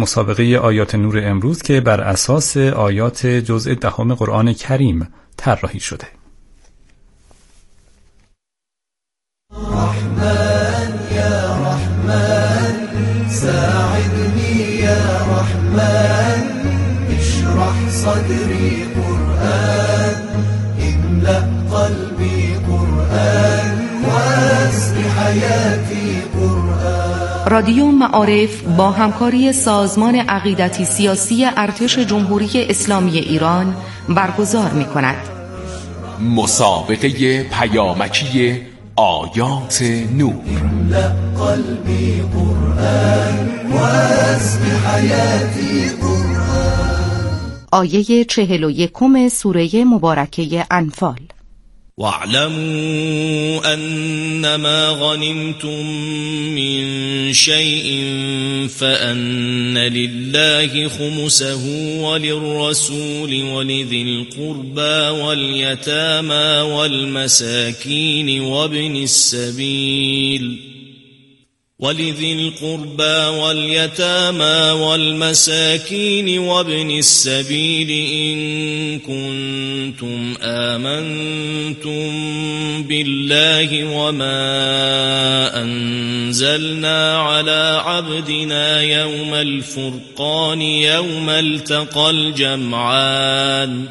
مسابقه آیات نور امروز که بر اساس آیات جزء 10 قرآن کریم طراحی شده. رحمن یا رحمن ساعدنی یا رحمن اشرح صدری قرآن املأ قلبی قرآن واسق حیاتی قرآن. رادیو معارف با همکاری سازمان عقیدتی سیاسی ارتش جمهوری اسلامی ایران برگزار می‌کند. مسابقه پیامکی آیات نور. قلبی قرآن واسق حیاتی قرآن. آیه 41 سوره مبارکه انفال. واعلموا أنما غنمتم من شيء فأن لله خمسه وللرسول ولذي القربى واليتامى والمساكين وابن السبيل ولذي القربى واليتامى والمساكين وابن السبيل إن كنتم آمنتم بالله وما أنزلنا على عبدنا يوم الفرقان يوم التقى الجمعان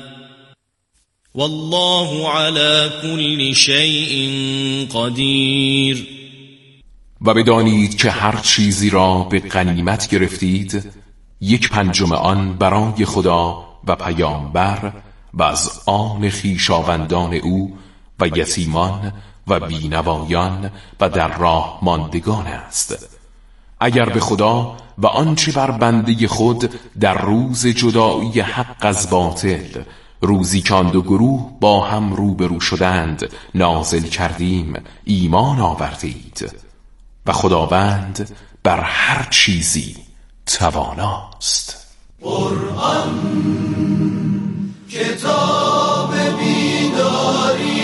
والله على كل شيء قدير. و بدانید که هر چیزی را به غنیمت گرفتید 1/5 آن برای خدا و پیامبر و از آن خویشاوندان او و یتیمان و بینوایان و در راه ماندگان است. اگر به خدا و آنچه بر بنده خود در روز جدایی حق از باطل، روزی که آن 2 گروه با هم روبرو شدند، نازل کردیم ایمان آوردید و خداوند بر هر چیزی تواناست. قرآن کتاب بیداری.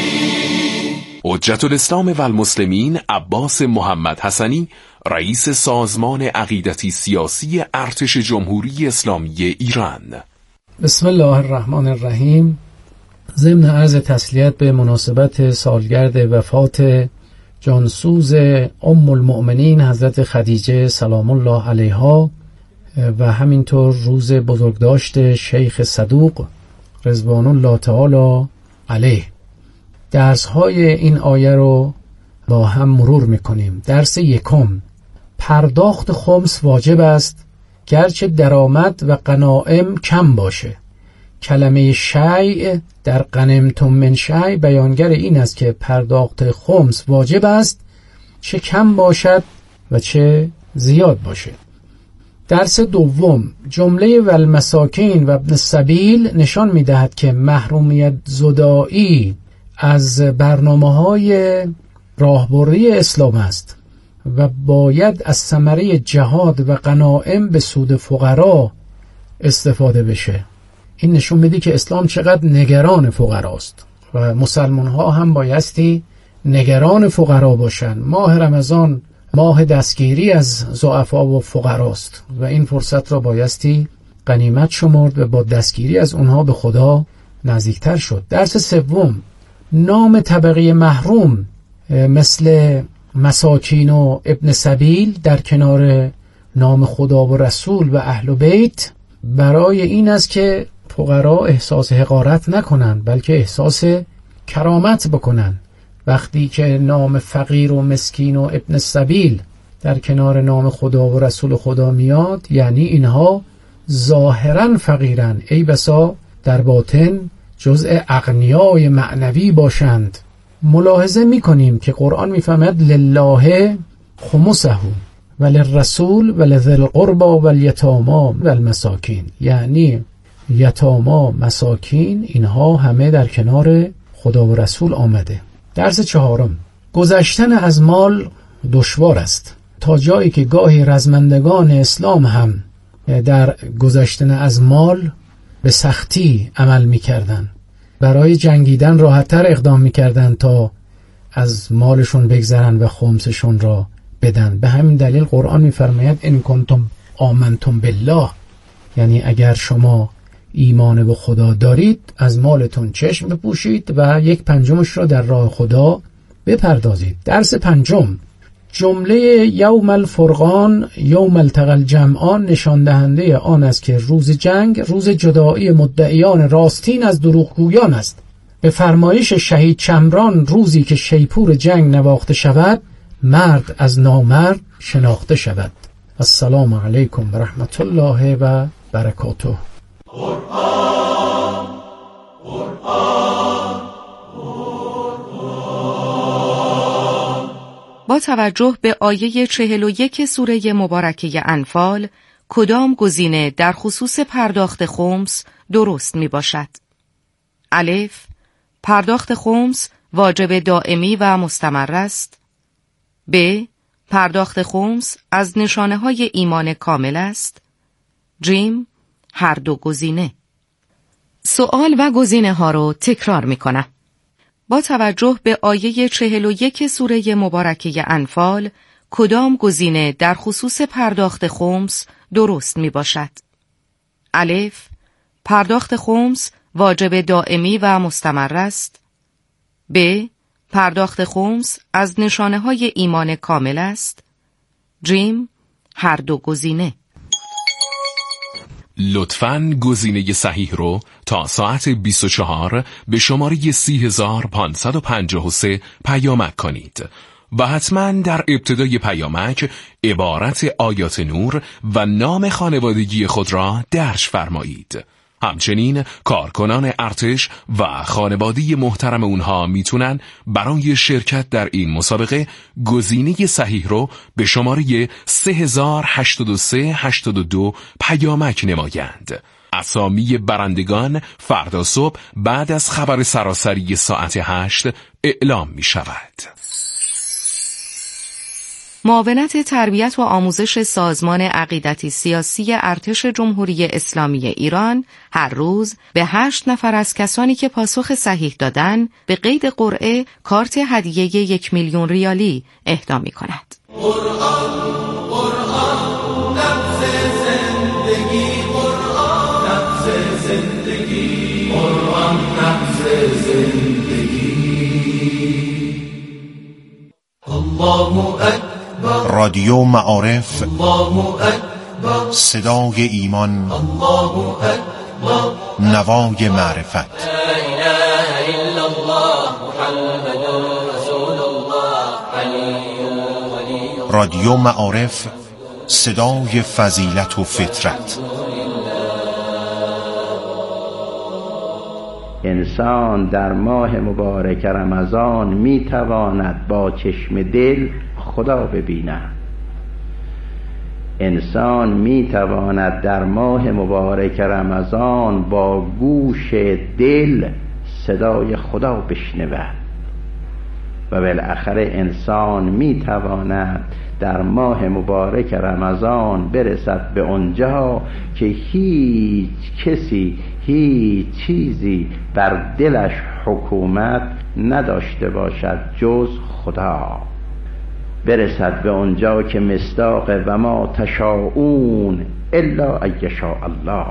حجت الاسلام و المسلمین عباس محمد حسنی، رئیس سازمان عقیدتی سیاسی ارتش جمهوری اسلامی ایران. بسم الله الرحمن الرحیم. ضمن عرض تسلیت به مناسبت سالگرد وفات جانسوز ام المؤمنین حضرت خدیجه سلام الله علیها و همینطور روز بزرگداشت شیخ صدوق رضوان الله تعالی علیه، درس‌های این آیه رو با هم مرور می‌کنیم. درس 1: پرداخت خمس واجب است گرچه درآمد و غنایم کم باشه. کلمه شیء در غنمتم من شیء بیانگر این است که پرداخت خمس واجب است، چه کم باشد و چه زیاد باشه. درس 2: جمله والمساکین و ابن السبیل نشان می‌دهد که محرومیت زدایی از برنامه‌های راهبردی اسلام است و باید از ثمره جهاد و غنایم به سود فقرا استفاده بشه. این نشون میده که اسلام چقدر نگران فقراست و مسلمان ها هم بایستی نگران فقرا باشن. ماه رمضان ماه دستگیری از ضعفا و فقراست و این فرصت را بایستی غنیمت شمرد و با دستگیری از اونها به خدا نزدیکتر شد. درس 3: نام طبقه محروم مثل مساکین و ابن سبیل در کنار نام خدا و رسول و اهل بیت برای این است که فقرا احساس حقارت نکنن بلکه احساس کرامت بکنن. وقتی که نام فقیر و مسکین و ابن السبیل در کنار نام خدا و رسول خدا میاد، یعنی اینها ظاهرا فقیرن، ای بسا در باطن جزء اغنیای معنوی باشند. ملاحظه میکنیم که قرآن میفهمد لله خمسه و للرسول و لذی القربى و الیتامی و المساکین، یعنی یتاما، مساکین، اینها همه در کنار خدا و رسول آمده. درس 4: گذشتن از مال دشوار است، تا جایی که گاهی رزمندگان اسلام هم در گذشتن از مال به سختی عمل میکردن. برای جنگیدن راحت‌تر اقدام میکردن تا از مالشون بگذرن و خمسشون را بدن. به همین دلیل قرآن میفرماید ان کنتم آمنتم بالله، یعنی اگر شما ایمان به خدا دارید از مالتون چشم بپوشید و 1/5 را در راه خدا بپردازید. درس 5، جمله یوم الفرقان یوم التقى الجمعان نشان دهنده آن است که روز جنگ روز جدایی مدعیان راستین از دروغگویان است. به فرمایش شهید چمران روزی که شیپور جنگ نواخته شود مرد از نامرد شناخته شود. السلام علیکم و رحمت الله و برکاته. با توجه به آیه 41 سوره مبارکه انفال، کدام گزینه در خصوص پرداخت خمس درست می باشد؟ الف، پرداخت خمس واجب دائمی و مستمر است. ب، پرداخت خمس از نشانه‌های ایمان کامل است. جیم، هر دو گزینه. سوال و گزینه ها رو تکرار می کنم. با توجه به آیه 41 سوره مبارکه انفال، کدام گزینه در خصوص پرداخت خمس درست می باشد؟ الف، پرداخت خمس واجب دائمی و مستمر است. ب، پرداخت خمس از نشانه‌های ایمان کامل است. جیم، هر دو گزینه. لطفاً گزینه صحیح رو تا ساعت 24 به شماره 30553 پیامک کنید و حتماً در ابتدای پیامک عبارت آیات نور و نام خانوادگی خود را درج فرمایید. همچنین کارکنان ارتش و خانواده محترم اونها میتونن برای شرکت در این مسابقه گزینه صحیح رو به شماره 308382 پیامک نمایند. اسامی برندگان فردا صبح بعد از خبر سراسری ساعت 8 اعلام می شود. معاونت تربیت و آموزش سازمان عقیدتی سیاسی ارتش جمهوری اسلامی ایران هر روز به 8 نفر از کسانی که پاسخ صحیح دادن به قید قرعه کارت هدیه 1 میلیون ریالی اهدا می کند. قرآن نبض زندگی، قرآن نبض زندگی، قرآن نبض زندگی. الله اکبر. رادیو معارف، الله اکبر. صدای ایمان، الله اکبر. نوای معرفت. لا اله الا الله محمد رسول الله علی ولی. رادیو معارف، صدای فضیلت و فطرت. انسان در ماه مبارک رمضان میتواند با چشم دل خدا ببیند. انسان میتواند در ماه مبارک رمضان با گوش دل صدای خدا بشنود و بالاخره انسان میتواند در ماه مبارک رمضان برسد به اونجا که هیچ کسی هیچ چیزی بر دلش حکومت نداشته باشد جز خدا. برسد به اونجا که مصداق و ما تشاءون الا ان یشاء الله.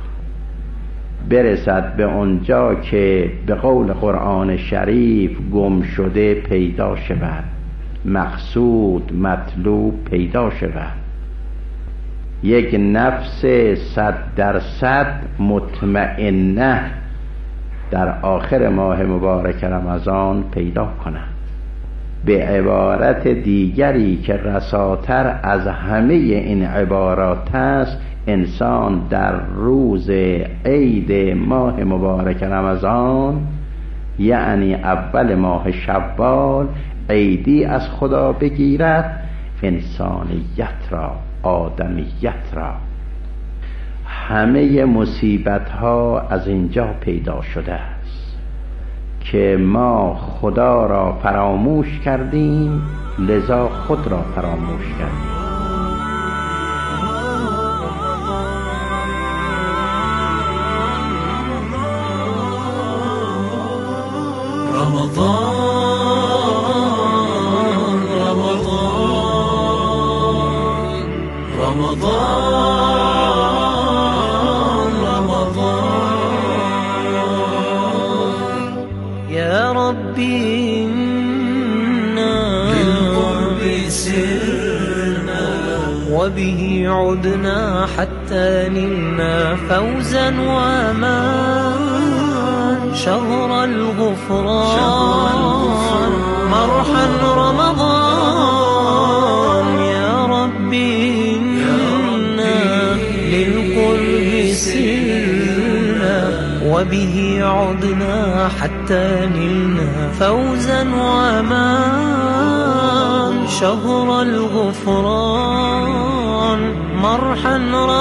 برسد به اونجا که به قول قرآن شریف گم شده پیدا شود، مقصود مطلوب پیدا شود. یک نفس 100% مطمئنه در آخر ماه مبارک رمضان پیدا کنند. به عبارت دیگری که رساتر از همه این عبارات است، انسان در روز عید ماه مبارک رمضان، یعنی اول ماه شوال، عیدی از خدا بگیرد، انسانیت را، آدمیت را. همه مصیبت ها از اینجا پیدا شده است که ما خدا را فراموش کردیم، لذا خود را فراموش کردیم. رمضان وبه عدنا حتى نلنا فوزا وأمان شهر الغفران مرحا رمضان يا ربي إنا للقرب سرنا وبه عدنا حتى نلنا فوزا وأمان شهر الغفران مرحا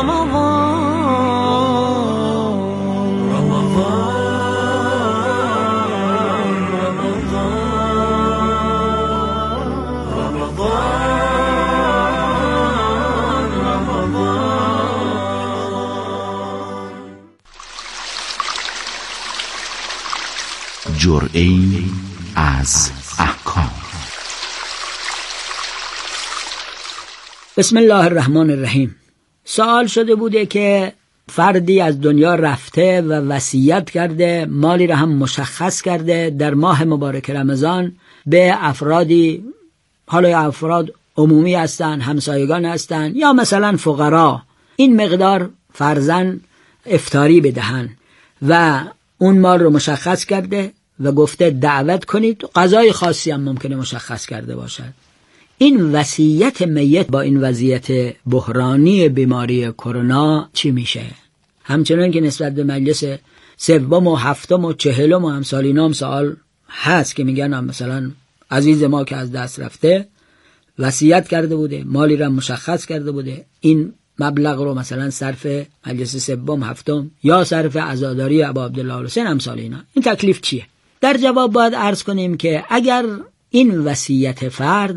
جرعه‌ای از احکام. بسم الله الرحمن الرحیم. سوال شده بوده که فردی از دنیا رفته و وصیت کرده، مالی را هم مشخص کرده در ماه مبارک رمضان به افرادی، حالا افراد عمومی هستن، همسایگان هستن یا مثلا فقرا، این مقدار فرضاً افطاری بدهن و اون مال رو مشخص کرده و گفته دعوت کنید. غذای خاصی هم ممکنه مشخص کرده باشد. این وصیت میت با این وضعیت بحرانی بیماری کرونا چی میشه؟ همچنان که نسبت به مجلس سوم و هفتم و چهلم و امثال اینا هم سوال هست که میگن مثلا عزیز ما که از دست رفته وصیت کرده بوده، مالی را مشخص کرده بوده، این مبلغ رو مثلا صرف مجلس سوم هفتم یا صرف عزاداری ابا عبدالله الحسین امثال اینا، این تکلیف چیه؟ در جواب باید عرض کنیم که اگر این وصیت فرد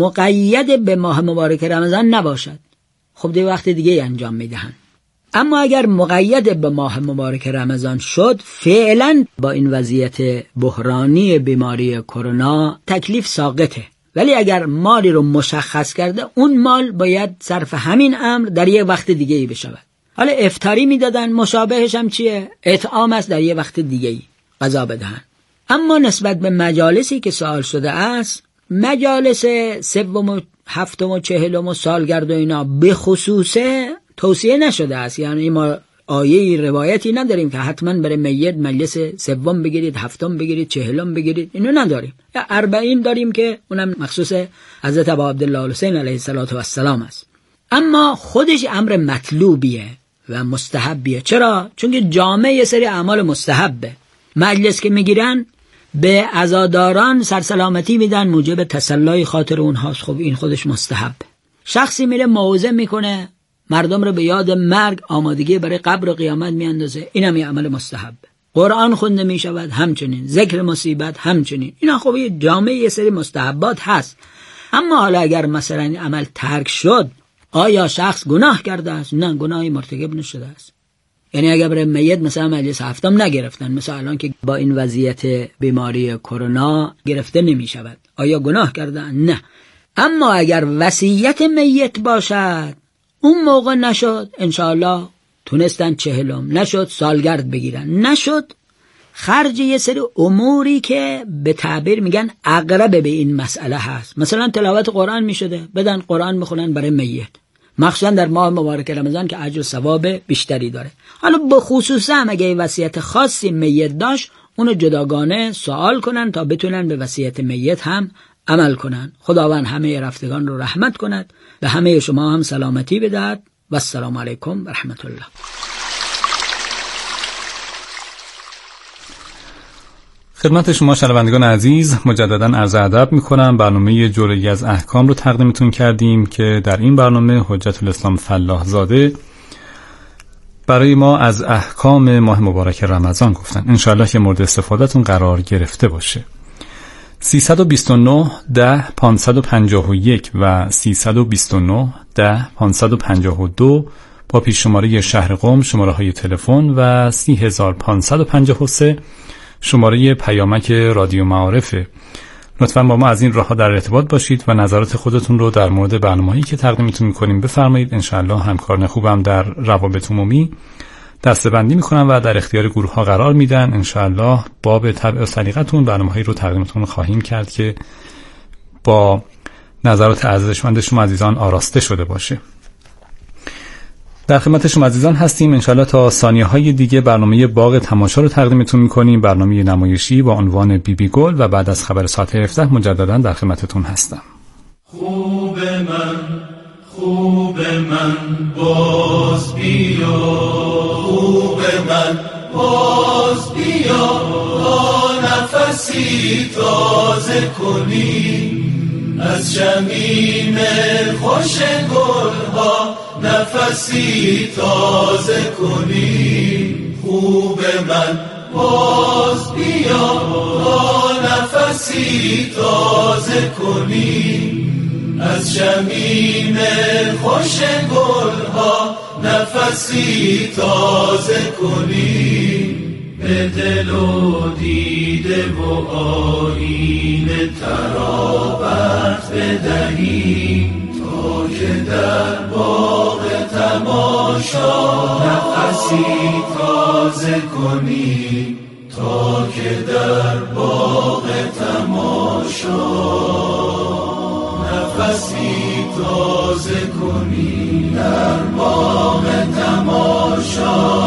مقید به ماه مبارک رمضان نباشد، خب دیگه وقت دیگه انجام میدهن. اما اگر مقید به ماه مبارک رمضان شد، فعلا با این وضعیت بحرانی بیماری کرونا تکلیف ساقطه. ولی اگر مالی رو مشخص کرده، اون مال باید صرف همین امر در یک وقت دیگه ای بشود. حالا افطاری میدادن، مشابهش هم چیه؟ اطعام است، در یک وقت دیگه ای غذا بدهن. اما نسبت به مجالسی که سوال شده است، مجالس سوم و هفتم و چهلم و سالگرد و اینا به خصوصه توصیه نشده است. یعنی ما آیه روایتی نداریم که حتما برای میت مجلس سوم بگیرید، هفتم بگیرید، چهلم بگیرید، اینو نداریم. یا 40 داریم که اونم مخصوص حضرت ابا عبدالله الحسین علیه السلام است. اما خودش امر مطلوبیه و مستحبیه. چرا؟ چون که جامعه یه سری اعمال مستحبه. مجلس که میگیرن به عزاداران سرسلامتی میدن، موجب تسلای خاطر اونهاست. خب این خودش مستحب. شخصی میره موعظه میکنه، مردم رو به یاد مرگ، آمادگی برای قبر و قیامت میاندازه، اینم یه عمل مستحب. قرآن خونده میشود همچنین، ذکر مصیبت همچنین. اینا خب یه جامعه یه سری مستحبات هست. اما حالا اگر مثلا این عمل ترک شد، آیا شخص گناه کرده است؟ نه، گناهی مرتکب نشده است. یعنی اگر برای میت مثلا مجلس هفتم نگرفتن، مثلا الان که با این وضعیت بیماری کرونا گرفته نمی شود، آیا گناه کردن؟ نه. اما اگر وصیت میت باشد، اون موقع نشد، انشاءالله تونستن چهلم، نشد سالگرد بگیرن، نشد خرج یه سری اموری که به تعبیر میگن اقرب به این مسئله هست. مثلا تلاوت قرآن میشده، بدن قرآن میخونن برای میت، مخصوصا در ماه مبارک رمضان که اجر و ثواب بیشتری داره. حالا به خصوص هم اگه وصیت خاصی میت داشت، اونو جداگانه سوال کنن تا بتونن به وصیت میت هم عمل کنن. خداوند همه رفتگان رو رحمت کند، به همه شما هم سلامتی بدهد. و السلام علیکم و رحمت الله. خدمت شما شنوندگان عزیز مجددا عرض ادب میکنم. برنامه جرعه‌ای از احکام رو تقدیمتون کردیم که در این برنامه حجت الاسلام فلاح زاده برای ما از احکام ماه مبارک رمضان گفتن. انشاءالله که مورد استفادهتون قرار گرفته باشه. 329 10 551 و 329 10 552 با پیش شماره شهر قم شماره های تلفن و 3553 شماره پیامک رادیو معارفه. لطفاً با ما از این راه‌ها در ارتباط باشید و نظرات خودتون رو در مورد برنامه‌هایی که تقدیمتون می‌کنیم بفرمایید. انشاءالله همکاران خوبم در روابط عمومی دسته‌بندی می‌کنن و در اختیار گروه‌ها قرار میدن. انشاءالله باب طبع و سلیقتون برنامه‌هایی رو تقدیمتون خواهیم کرد که با نظرات ارزشمند شما عزیزان آراسته شده باشه. در خدمت شما عزیزان هستیم. انشالله تا ثانیه های دیگه برنامه باغ تماشا رو تقدیمتون میکنیم، برنامه نمایشی با عنوان بیبی گل، و بعد از خبر ساعت 17 مجددا در خدمتتون هستم. خوب من باز بیا، خوب من باز بیا، تا نفسی تازه کنی از شمیم خوش گلها، نفسی تازه کنی. خوب من باز بیا، تا نفسی تازه کنی از شمیم خوش گلها، نفسی تازه کنی. به دل و دیده و آیینه ترابت بدهیم، تا که در باغ تماشا نفسی تازه کنی، تا که در باغ تماشا نفسی تازه کنی، در باغ تماشا.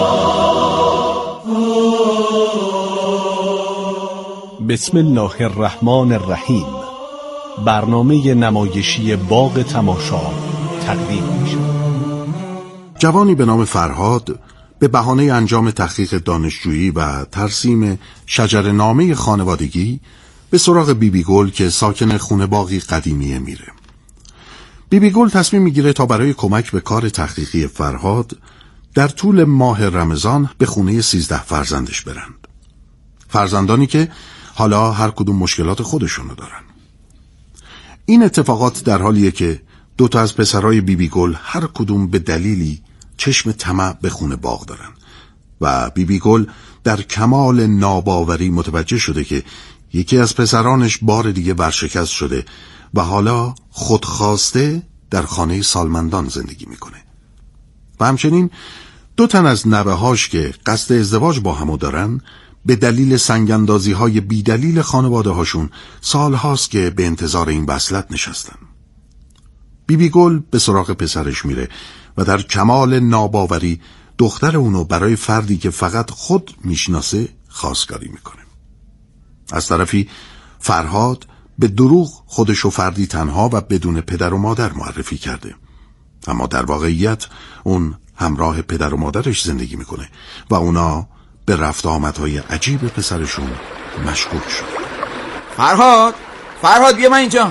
بسم الله الرحمن الرحیم. برنامه نمایشی باغ تماشا تقدیم میشه. جوانی به نام فرهاد به بهانه انجام تحقیق دانشجویی و ترسیم شجره‌نامه خانوادگی به سراغ بیبی گل که ساکن خونه باغی قدیمیه میره. بیبی گل تصمیم میگیره تا برای کمک به کار تحقیقی فرهاد در طول ماه رمضان به خونه 13 فرزندش برند. فرزندانی که حالا هر کدوم مشکلات خودشونو دارن. این اتفاقات در حالیه که 2 از پسرای بیبی گل هر کدوم به دلیلی چشم طمع به خونه باغ دارن و بیبی گل در کمال ناباوری متوجه شده که یکی از پسرانش بار دیگه ورشکست شده و حالا خودخواسته در خانه سالمندان زندگی میکنه. و همچنین 2 تن از نوه‌هاش که قصد ازدواج با همو دارن به دلیل سنگاندازی های بی دلیل خانواده هاشون سال هاست که به انتظار این وصلت نشستن. بیبی گل به سراغ پسرش میره و در کمال ناباوری دختر اونو برای فردی که فقط خود میشناسه خواستگاری میکنه. از طرفی فرهاد به دروغ خودشو فردی تنها و بدون پدر و مادر معرفی کرده، اما در واقعیت اون همراه پدر و مادرش زندگی میکنه و اونا به رفت آمدهای عجیب پسرشون مشکوک شد. فرهاد بیا من اینجا.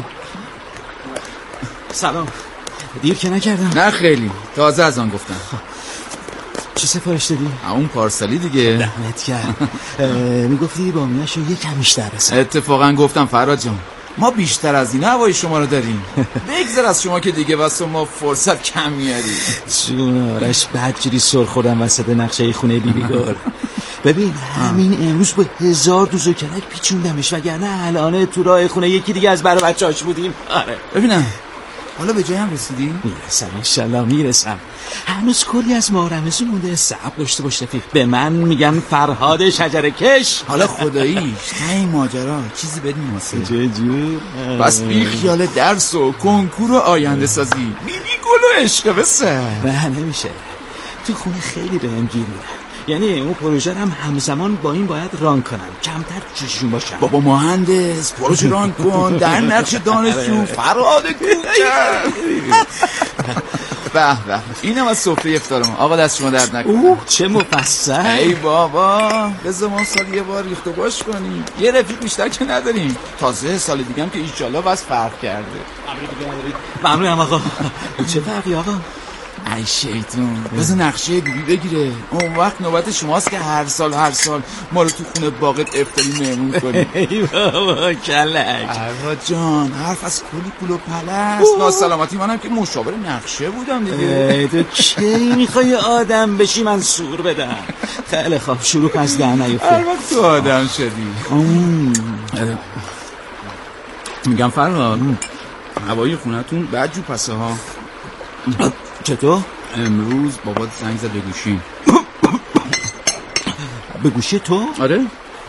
سلام. دیر که نکردم؟ نه خیلی، تازه از آن گفتم. چی سفارش دادی؟ اون پارسالی دیگه. دهنت کرد. میگفتی با میاشو یکم بیشتر رسن. اتفاقا گفتم فرهاد جان ما بیشتر از این هوای شما رو داریم. بگذر از شما که دیگه واسه ما فرصت کم میاری. جون آرش بدجوری سر خوردم وسط نقشه خونه بیبی گل. ببین همین امروز با 1000 دوز و کلک پیچوندمش، وگرنه الان تو راه خونه یکی دیگه از برا بچه‌هاش بودیم. آره ببینم حالا به جای هم رسیدی؟ میرسم انشالله میرسم. هنوز کلی از ماه رمضان مونده، صبر داشته باش رفیق. به من میگن فرهاد شجره کش. حالا خداییش نه این ماجرا چیزی بدیم واسه چه جور. بس بی خیال درس و کنکور و آینده سازی بیبی گل و عشق به سر. نه نمیشه، تو خونه خیلی بهم گیر میدن. یعنی اون پروژه هم همزمان با این باید ران کنم، کمتر چشون باشم. بابا مهندس پروژه ران کن در نقش دانشجو فرهاد کوچک. به به اینم از سفره افطار ما. آقا دست شما درد نکنه. اوه چه مفصل. ای بابا بذار ما سال یه بار ریخت و باش کنیم. یه رفیق بیشتر که نداریم. تازه سال دیگه هم که انشالله بس فرق کرده. ممنونم آقا. چه فرقی آقا؟ ای شیطون بذار نقشه بیبی بگیره. اون وقت نوبت شماست که هر سال ما رو تو خونه باغت افطاری مهمون کنی. ای بابا کلک. فرهاد جان حرف از کلی پول و پلست. ناسلامتی منم که مشاور نقشه بودم دیگه. تو کی میخوای آدم بشی من سور بدم؟ خیلی خوب شروع از ده نیفته. هر وقت تو آدم شدی. میگم فرهاد هوای خونتون بدجور پسه ها. چطور؟ امروز بابات زنگ زد به گوشی. به گوشی تو؟ آره.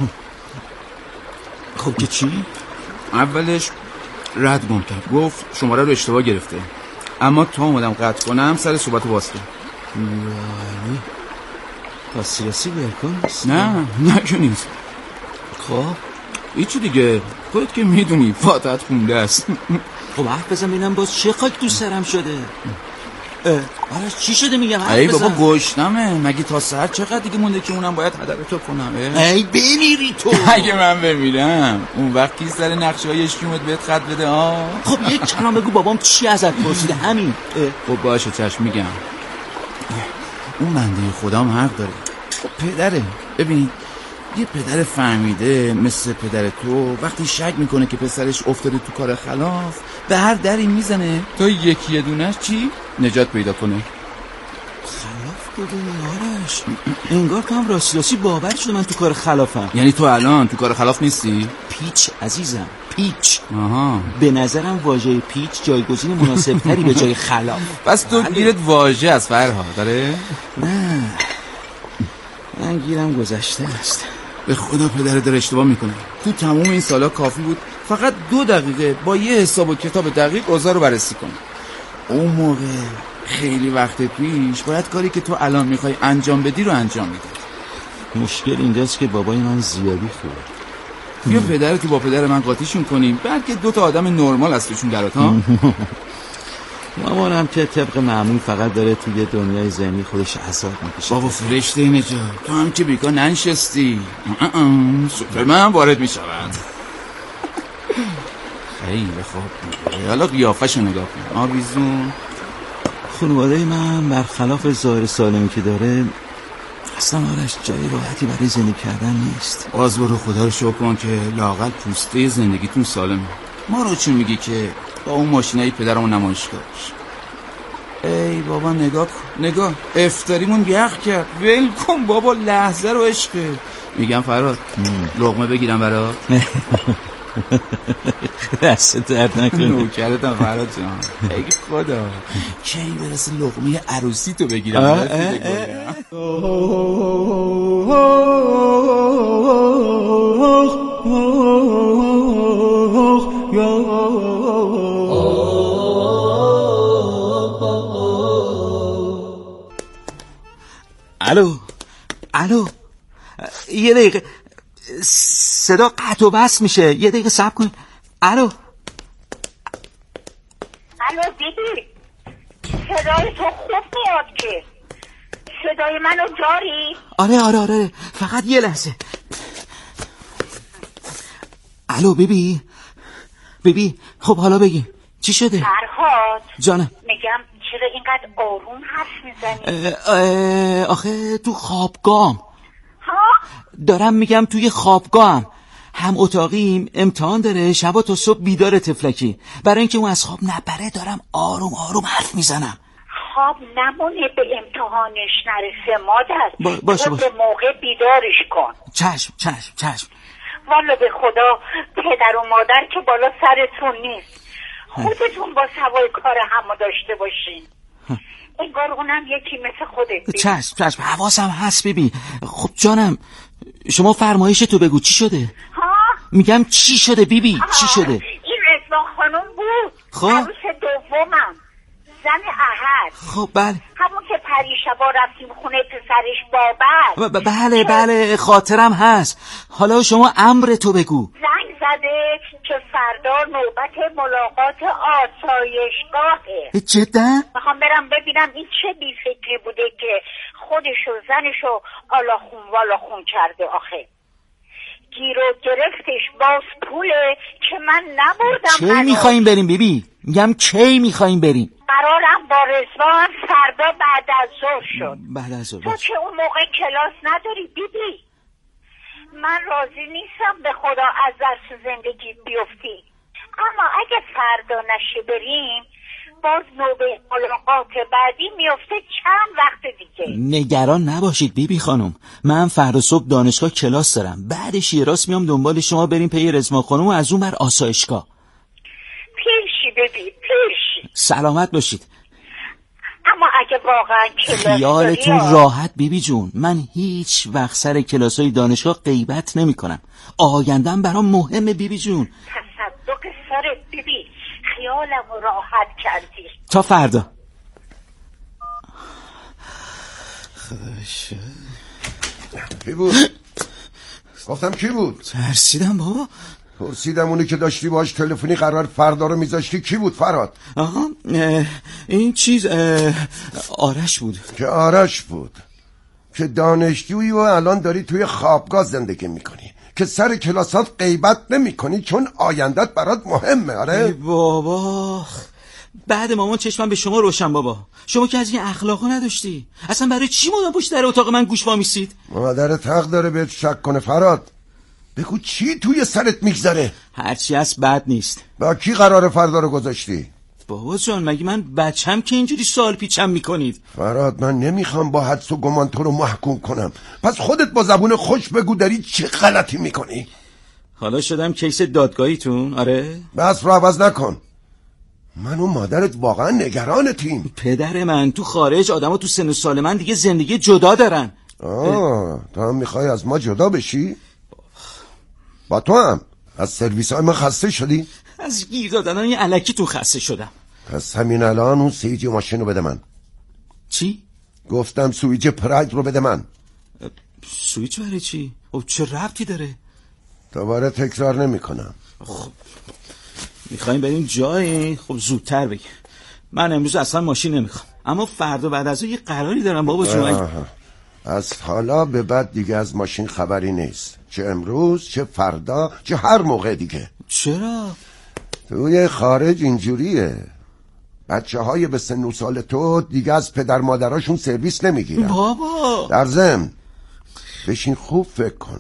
خب که چی؟ اولش رد گم کرد، گفت شماره رو اشتباه گرفته، اما تا اومدم قطع کنم سر صحبت واسطه. یعنی پس سیاسی برکن نیست؟ نه که نیست. خب ایچی دیگه خودت که میدونی فاتحت خونده است. خب حرف بزن ببینم باز چه خاک تو سرم شده. آرش چی شده میگم حرف ای بزن. بابا گشنمه، مگه تا سحر چقدر دیگه مونده که اونم باید هدر تو کنم. ای بمیری تو. اگه من بمیرم اون وقت کی سر نقشه های اشکیومت بهت خط بده؟ خب یک کلام بگو بابام چی ازت پرسیده همین. خب باشه چشم میگم. اون بنده خدام حق داره. پدره، ببین یه پدر فهمیده مثل پدر تو وقتی شک میکنه که پسرش افتاده تو کار خلاف به هر دری میزنه تا یکی دونش چی؟ نجات پیدا کنه. خلاف کدومی آرش؟ انگار تو هم راستی باور شده من تو کار خلافم. یعنی تو الان تو کار خلاف نیستی؟ پیچ عزیزم، پیچ. آها. به نظرم واژه پیچ جایگزین مناسبتری به جای خلاف. پس تو گیرت واژه از فرهاد داره؟ نه من گیرم گذشته است. به خدا پدرت داره اشتباه میکنه. تو تمام این سالا کافی بود فقط 2 دقیقه با یه حساب و کتاب دقیق اوضاع رو بررسی کنه. اون موقع خیلی وقت پیش باید کاری که تو الان میخوای انجام بدی رو انجام میدی. مشکل اینجاست که بابای من زیادی خوبه. بیا پدرتو با پدر من قاطیشون کنیم، بلکه 2 تا آدم نرمال از توشون درات ها. مامانم که طبق معمول فقط داره توی دنیای ذهنی خودش عذاب میکشه. بابا فرشته نجات، تو هم که بیکار ننشستی. سوپرمن وارد میشود. خیلی خوب. حالا قیافه‌شو نگاه کن. آویزون. خانواده من برخلاف ظاهر سالمی که داره اصلا آرش جای راحتی برای زندگی کردن نیست. باز برو خدا رو شکر کن که لااقل پوسته زندگیتون سالمه. ما رو چون میگی که با اون ماشینای پدرمون نمایشگاه باش. ای بابا نگاه افطاریمون یخ کرد. ول کن بابا، لحظه رو عشقه. میگم فراد لقمه بگیرم برات. دست درد نکنه. نوکرتم فراد جان. ای خدا کی برسه لقمه عروسی تو بگیرم. الو یه دقیقه صدا قطع و بس میشه، یه دقیقه صبر کن. الو دیدی صدای تو خوب میاد که. صدای منو داری؟ آره فقط یه لحظه. الو بیبی خب حالا بگی چی شده؟ فرهاد جانم. میگم چرا اینقدر آروم حرف میزنی؟ آخه تو خوابگاهم. ها؟ دارم میگم توی خوابگاهم. هم اتاقیم امتحان داره، شبا تا صبح بیدار تفلکی. برای اینکه اون از خواب نپره دارم آروم حرف میزنم. خواب نمونه به امتحانش نرسه مادر. باشه به موقع بیدارش کن. چشم. والا به خدا پدر و مادر که بالا سرتون نیست. خودتون با سوای کار همو داشته باشین. انگار اونم یکی مثل خودت. چشم حواسم هست بیبی. خب جانم شما فرمایش تو بگو چی شده؟ ها؟ میگم چی شده بیبی؟ چی شده؟ این رضا خانم بود. خب عروس دومم، زن احد. خب بله. همون که پریشبا رفتیم خونه پسرش بابک. بله خاطرم هست. حالا شما امر تو بگو. زنگ زده که فردا نوبت ملاقات آسایشگاهه. جدا؟ میخوام برم ببینم این چه بیفکری بوده که خودشو زنشو آلاخون کرده. آخه گیر و گرفتش باز پوله که من نبردم. کی میخواییم بریم بیبی؟ میگم کی میخواییم بریم؟ قرارم با رضوان فردا بعد از ظهر شد. بعد از ظهر. تو که اون موقع کلاس نداری بیبی. من راضی نیستم به خدا از درس زندگی بیفتی. اما اگه فردا نشه بریم باز نوبه ملاقات بعدی میفته چند وقت دیگه. نگران نباشید بیبی خانم، من فردا صبح دانشگاه کلاس دارم، بعدش یه راست میام دنبال شما بریم پی رزما خانم و از اون بر آسایشگاه. پیرشی ببین پیرشی. سلامت باشید. اما اگه واقعا کلاس خیالتون راحت بیبی جون، من هیچ وقت سر کلاسای دانشگاه غیبت نمی کنم. آیندم برام مهمه بیبی جون. تصدق سر بیبی، خیالم راحت کردی. تا فردا. خداش. کی بود؟ گفتم کی بود؟ ترسیدم بابا. پرسیدم اونی که داشتی باهاش تلفنی قرار فردا رو میذاشتی کی بود فرهاد؟ آها این چیز آرش بود. که آرش بود که دانشجویی و الان داری توی خوابگاه زندگی میکنی که سر کلاسات غیبت نمیکنی چون آیندت برات مهمه. آره ای بابا بعد مامان چشمم به شما روشن بابا. شما که از این اخلاقا نداشتی. اصلا برای چی مادام پشت در اتاق من گوش وامیستید؟ مادرت حق داره بهت شک کنه فرهاد. بگو چی توی سرت میگذره؟ هرچی هست بد نیست. با کی قرار فردا رو گذاشتی؟ بابا جان مگه من بچم که اینجوری سوال پیچم میکنید؟ فرهاد من نمیخوام با حدس و گمان تو رو محکوم کنم، پس خودت با زبون خوش بگو داری چه غلطی میکنی. حالا شدم کیس دادگاهیتون. آره بس رو عوض نکن. من و مادرت واقعا نگرانتیم. پدر من تو خارج، آدما تو سن و سال من دیگه زندگی جدا دارن. تو هم میخوای از ما جدا بشی؟ با تو هم از سرویس های ما خسته شدی؟ از گیر دادن یه الکی تو خسته شدم. پس همین الان اون سویچ ماشین رو بده من. چی؟ گفتم سویچ پراگ رو بده من. سویچ برای چی؟ چه ربطی داره؟ دوباره تکرار نمی کنم. خب میخواییم بریم جایی؟ خب زودتر بگی. من امروز اصلا ماشین نمیخوام، اما فردا بعد از اون یه قراری دارم بابا جون. از حالا به بعد دیگه از ماشین خبری نیست، چه امروز چه فردا چه هر موقع دیگه. چرا؟ توی خارج اینجوریه، بچه های به سن و سال تو دیگه از پدر مادراشون سرویس نمیگیرن. بابا در ضمن بشین خوب فکر کن.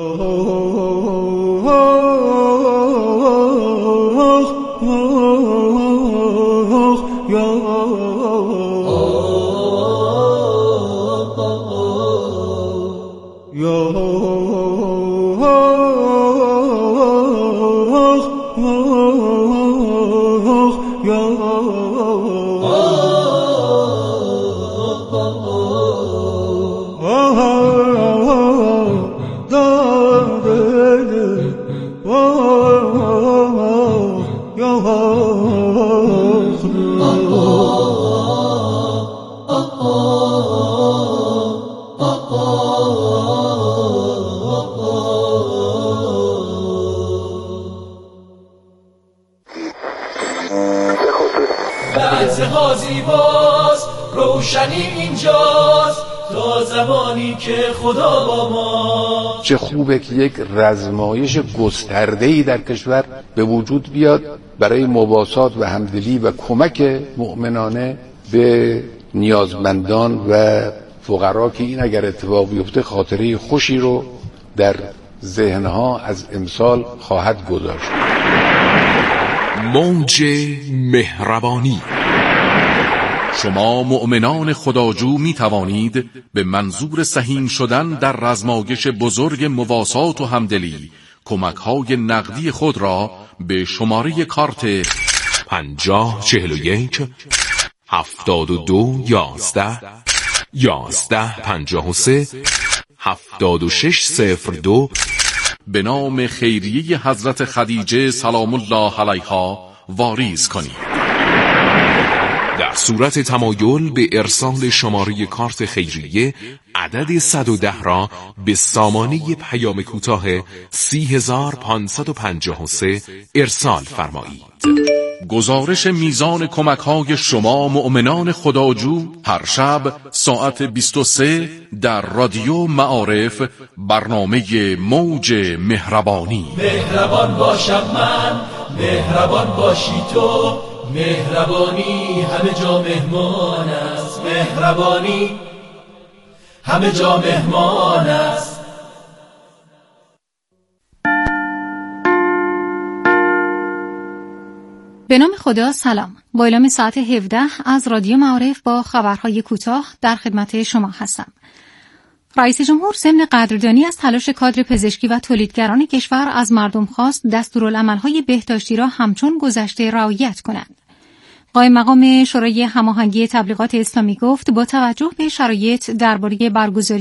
لحظه زیباست، روشنی اینجاست تا زمانی که خدا با ما. چه خوبه که یک رزمایش گسترده‌ای در کشور به وجود بیاد برای مواسات و همدلی و کمک مؤمنانه به نیازمندان و فقرا که این اگر اتفاق بیفته خاطره خوشی رو در ذهنها از امسال خواهد گذاشت. موج مهربانی. شما مؤمنان خداجو می توانید به منظور سهیم شدن در رزمایش بزرگ مواسات و همدلی کمک‌های نقدی خود را به شماره کارت 5041 72 11 11 53 7602 به نام خیریه حضرت خدیجه سلام الله علیها واریز کنید. در صورت تمایل به ارسال شماره کارت خیریه عدد 110 را به سامانه پیام کوتاه 30553 ارسال فرمایید. گزارش میزان کمک‌های شما مؤمنان خداجو هر شب ساعت 23 در رادیو معارف، برنامه موج مهربانی. مهربان باشم من، مهربان باشی تو، مهربانی همه جا مهمان است، مهربانی همه جا مهمان است. به نام خدا. سلام. با اعلام ساعت 17 از رادیو معارف با خبرهای کوتاه در خدمت شما هستم. رئیس جمهور ضمن قدردانی از تلاش کادر پزشکی و تولیدگران کشور از مردم خواست دستورالعمل‌های بهداشتی را همچون گذشته رعایت کنند. قائم مقام شورای هماهنگی تبلیغات اسلامی گفت با توجه به شرایط درباره برگزاری